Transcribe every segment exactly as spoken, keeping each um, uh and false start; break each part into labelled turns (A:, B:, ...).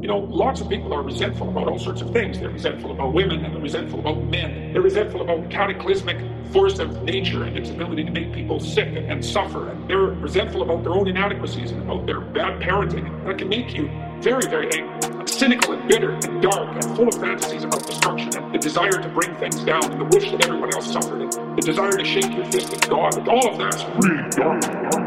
A: You know, lots of people are resentful about all sorts of things. They're resentful about women, and they're resentful about men. They're resentful about cataclysmic force of nature and its ability to make people sick and suffer. And they're resentful about their own inadequacies and about their bad parenting. That can make you very, very angry, cynical and bitter and dark and full of fantasies about destruction and the desire to bring things down and the wish that everyone else suffered and the desire to shake your fist at God. And all of that's really dark.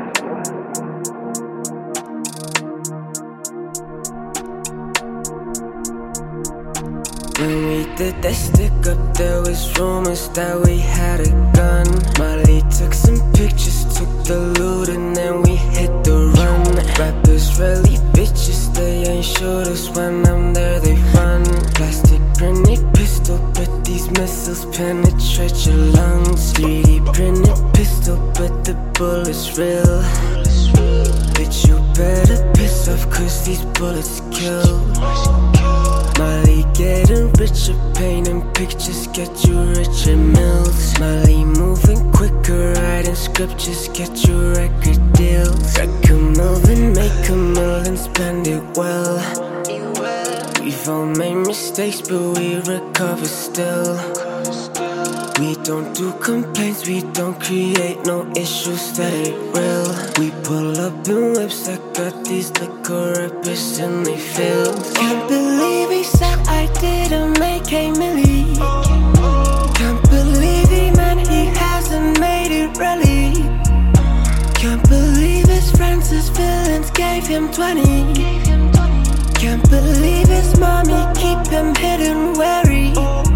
B: When we did that stick up, there was rumors that we had a gun. Molly took some pictures, took the loot, and then we hit the run. Rappers really bitches, they ain't shooters. When I'm there, they run. Plastic printed pistol, but these missiles penetrate your lungs. three D printed pistol, but the bullet's real. Bitch, you better piss off, cause these bullets kill. Molly getting richer, painting pictures get you richer meals. Molly moving quicker, writing scriptures get you record deals. Wreck a million, make a million, spend it well. We've all made mistakes, but we recover still. We don't do complaints, we don't create no issues that ain't real. We pull up in whips that got these liquor rappers in they feels. Can't believe he said I didn't make a milli. Can't believe he meant he hasn't made it really. Can't believe his friends, his villains gave him twenty. Can't believe his mommy keep him hidden wary.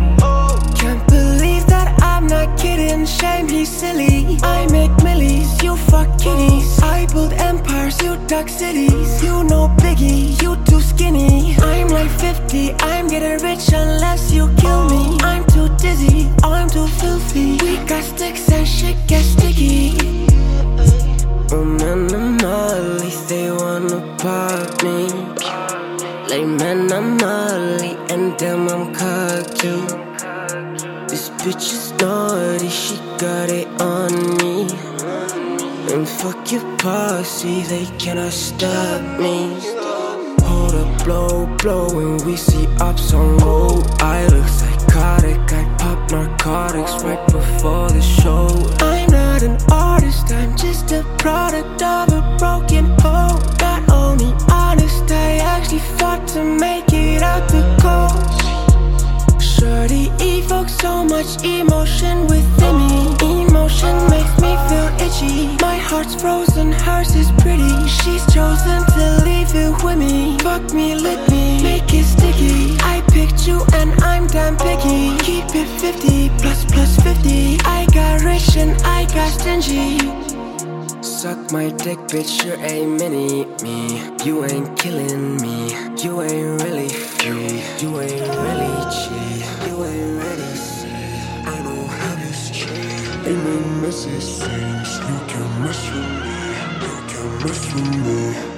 B: I'm not kidding, shame he's silly. I make millies, you fuck kitties. I build empires, you duck cities. You know Biggie, you too skinny. I'm like fifty, I'm getting rich unless you kill me. I'm too dizzy, I'm too filthy. We got sticks and shit gets sticky. Oh man, I'm Molly, they wanna pop me. Like man, I'm Molly, and damn, I'm cocked too. This bitch is naughty, she got it on me. And fuck your posse, they cannot stop me. Hold up, blow, blow, when we see ops on road. I look psychotic, I pop narcotics right before the show. I'm not an artist, I'm just a product of a broken home. Not only honest, I actually fought to make it out the coast. Shorty evokes so much emotion within me. Emotion makes me feel itchy. My heart's frozen, hers is pretty. She's chosen to leave it with me. Fuck me, lick me, make it sticky. I picked you and I'm damn picky. Keep it fifty, plus plus fifty. I got rich and I got stingy. Suck my dick, bitch, you're a mini me. You ain't killing me. You ain't really free. You ain't really cheap. You ain't ready, see. I don't have history.
C: Ain't no messy things. You can mess with me. You can mess with me.